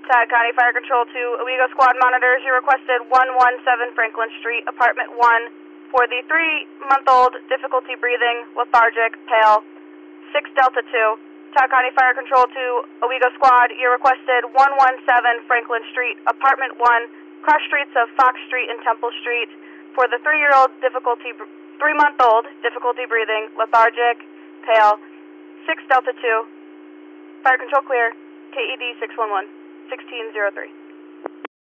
Todd County Fire Control to Owego Squad monitors. You requested 117 Franklin Street, apartment 1, for the 3-month-old, difficulty breathing, lethargic, pale, 6 Delta 2. Todd County Fire Control to Owego Squad. You requested 117 Franklin Street, apartment 1, cross streets of Fox Street and Temple Street, for the 3-month-old, difficulty breathing, lethargic, pale, 6 Delta 2. Fire Control clear. KED 611, 1603.